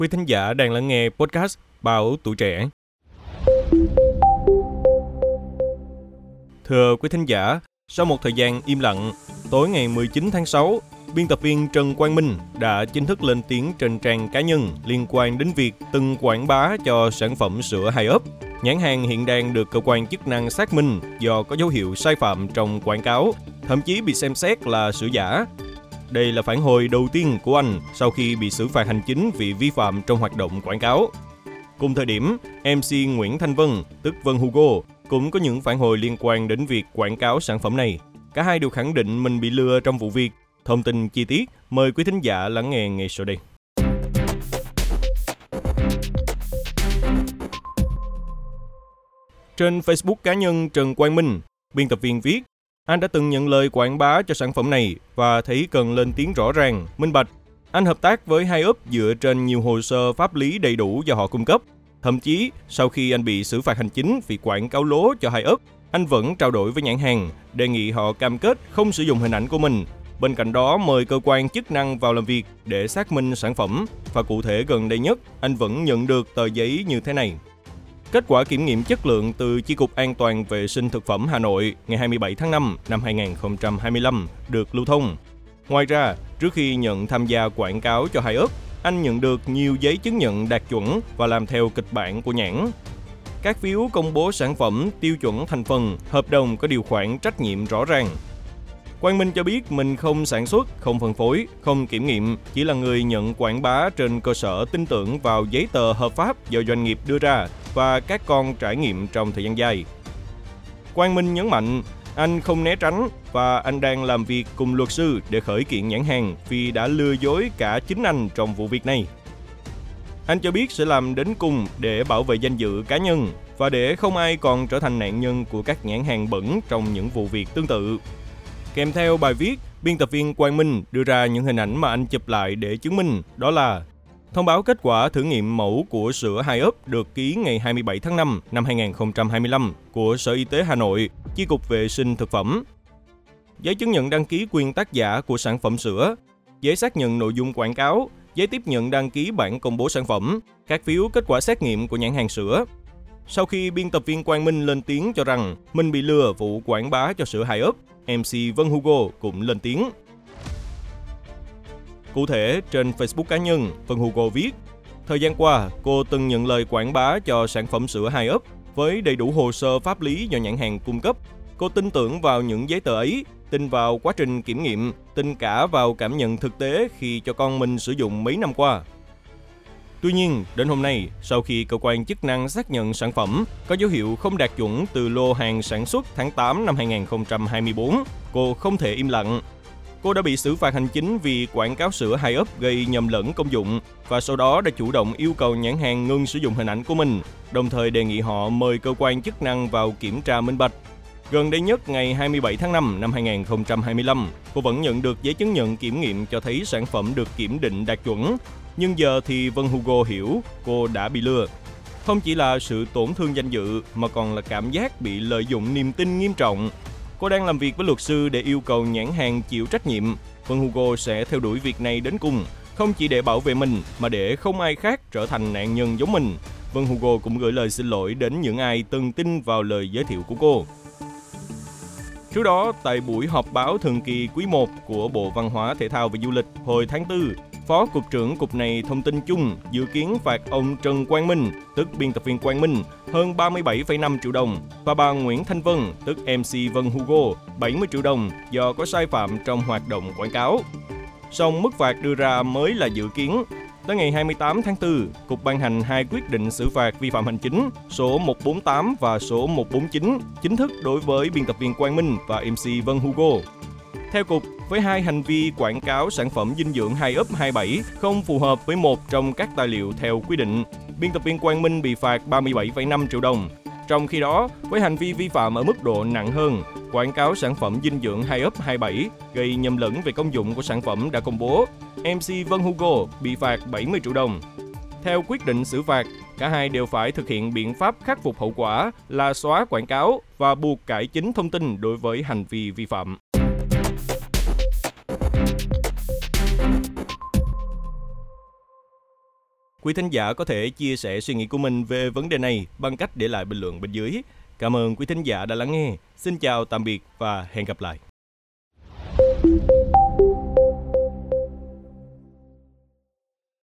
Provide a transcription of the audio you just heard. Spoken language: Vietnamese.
Quý thính giả đang lắng nghe podcast Báo Tuổi Trẻ. Thưa quý thính giả, sau một thời gian im lặng, tối ngày 19 tháng 6, biên tập viên Trần Quang Minh đã chính thức lên tiếng trên trang cá nhân liên quan đến việc từng quảng bá cho sản phẩm sữa Hai Up. Nhãn hàng hiện đang được cơ quan chức năng xác minh do có dấu hiệu sai phạm trong quảng cáo, thậm chí bị xem xét là sữa giả. Đây là phản hồi đầu tiên của anh sau khi bị xử phạt hành chính vì vi phạm trong hoạt động quảng cáo. Cùng thời điểm, MC Nguyễn Thanh Vân, tức Vân Hugo, cũng có những phản hồi liên quan đến việc quảng cáo sản phẩm này. Cả hai đều khẳng định mình bị lừa trong vụ việc. Thông tin chi tiết, mời quý thính giả lắng nghe ngay sau đây. Trên Facebook cá nhân Trần Quang Minh, biên tập viên viết, anh đã từng nhận lời quảng bá cho sản phẩm này và thấy cần lên tiếng rõ ràng, minh bạch. Anh hợp tác với Hai Up dựa trên nhiều hồ sơ pháp lý đầy đủ do họ cung cấp. Thậm chí, sau khi anh bị xử phạt hành chính vì quảng cáo lố cho Hai Up, anh vẫn trao đổi với nhãn hàng, đề nghị họ cam kết không sử dụng hình ảnh của mình. Bên cạnh đó, mời cơ quan chức năng vào làm việc để xác minh sản phẩm. Và cụ thể gần đây nhất, anh vẫn nhận được tờ giấy như thế này. Kết quả kiểm nghiệm chất lượng từ Chi cục An toàn vệ sinh thực phẩm Hà Nội ngày 27 tháng 5 năm 2025 được lưu thông. Ngoài ra, trước khi nhận tham gia quảng cáo cho Hai Up, anh nhận được nhiều giấy chứng nhận đạt chuẩn và làm theo kịch bản của nhãn. Các phiếu công bố sản phẩm, tiêu chuẩn thành phần, hợp đồng có điều khoản trách nhiệm rõ ràng. Quang Minh cho biết mình không sản xuất, không phân phối, không kiểm nghiệm, chỉ là người nhận quảng bá trên cơ sở tin tưởng vào giấy tờ hợp pháp do doanh nghiệp đưa ra và các con trải nghiệm trong thời gian dài. Quang Minh nhấn mạnh, anh không né tránh và anh đang làm việc cùng luật sư để khởi kiện nhãn hàng vì đã lừa dối cả chính anh trong vụ việc này. Anh cho biết sẽ làm đến cùng để bảo vệ danh dự cá nhân và để không ai còn trở thành nạn nhân của các nhãn hàng bẩn trong những vụ việc tương tự. Kèm theo bài viết, biên tập viên Quang Minh đưa ra những hình ảnh mà anh chụp lại để chứng minh, đó là thông báo kết quả thử nghiệm mẫu của sữa Hai Up được ký ngày 27 tháng 5 năm 2025 của Sở Y tế Hà Nội, Chi cục Vệ sinh Thực phẩm. Giấy chứng nhận đăng ký quyền tác giả của sản phẩm sữa, giấy xác nhận nội dung quảng cáo, giấy tiếp nhận đăng ký bản công bố sản phẩm, các phiếu kết quả xét nghiệm của nhãn hàng sữa. Sau khi biên tập viên Quang Minh lên tiếng cho rằng mình bị lừa vụ quảng bá cho sữa Hai Up, MC Vân Hugo cũng lên tiếng. Cụ thể, trên Facebook cá nhân, Vân Hugo viết, thời gian qua, cô từng nhận lời quảng bá cho sản phẩm sữa Hai Up với đầy đủ hồ sơ pháp lý do nhãn hàng cung cấp. Cô tin tưởng vào những giấy tờ ấy, tin vào quá trình kiểm nghiệm, tin cả vào cảm nhận thực tế khi cho con mình sử dụng mấy năm qua. Tuy nhiên, đến hôm nay, sau khi cơ quan chức năng xác nhận sản phẩm có dấu hiệu không đạt chuẩn từ lô hàng sản xuất tháng 8 năm 2024, cô không thể im lặng. Cô đã bị xử phạt hành chính vì quảng cáo sữa Hai Up gây nhầm lẫn công dụng và sau đó đã chủ động yêu cầu nhãn hàng ngừng sử dụng hình ảnh của mình, đồng thời đề nghị họ mời cơ quan chức năng vào kiểm tra minh bạch. Gần đây nhất, ngày 27 tháng 5 năm 2025, cô vẫn nhận được giấy chứng nhận kiểm nghiệm cho thấy sản phẩm được kiểm định đạt chuẩn. Nhưng giờ thì Vân Hugo hiểu cô đã bị lừa. Không chỉ là sự tổn thương danh dự mà còn là cảm giác bị lợi dụng niềm tin nghiêm trọng. Cô đang làm việc với luật sư để yêu cầu nhãn hàng chịu trách nhiệm. Vân Hugo sẽ theo đuổi việc này đến cùng, không chỉ để bảo vệ mình mà để không ai khác trở thành nạn nhân giống mình. Vân Hugo cũng gửi lời xin lỗi đến những ai từng tin vào lời giới thiệu của cô. Trước đó, tại buổi họp báo thường kỳ quý 1 của Bộ Văn hóa, Thể thao và Du lịch hồi tháng 4, Phó Cục trưởng Cục này thông tin chung dự kiến phạt ông Trần Quang Minh, tức biên tập viên Quang Minh, hơn 37,5 triệu đồng và bà Nguyễn Thanh Vân, tức MC Vân Hugo, 70 triệu đồng do có sai phạm trong hoạt động quảng cáo. Song mức phạt đưa ra mới là dự kiến. Tới ngày 28 tháng 4, Cục ban hành 2 quyết định xử phạt vi phạm hành chính số 148 và số 149 chính thức đối với biên tập viên Quang Minh và MC Vân Hugo. Theo Cục, với hai hành vi quảng cáo sản phẩm dinh dưỡng Hai Up 27 không phù hợp với một trong các tài liệu theo quy định, biên tập viên Quang Minh bị phạt 37,5 triệu đồng. Trong khi đó, với hành vi vi phạm ở mức độ nặng hơn, quảng cáo sản phẩm dinh dưỡng Hai Up 27 gây nhầm lẫn về công dụng của sản phẩm đã công bố, MC Vân Hugo bị phạt 70 triệu đồng. Theo quyết định xử phạt, cả hai đều phải thực hiện biện pháp khắc phục hậu quả là xóa quảng cáo và buộc cải chính thông tin đối với hành vi vi phạm. Quý thính giả có thể chia sẻ suy nghĩ của mình về vấn đề này bằng cách để lại bình luận bên dưới. Cảm ơn quý thính giả đã lắng nghe. Xin chào, tạm biệt và hẹn gặp lại.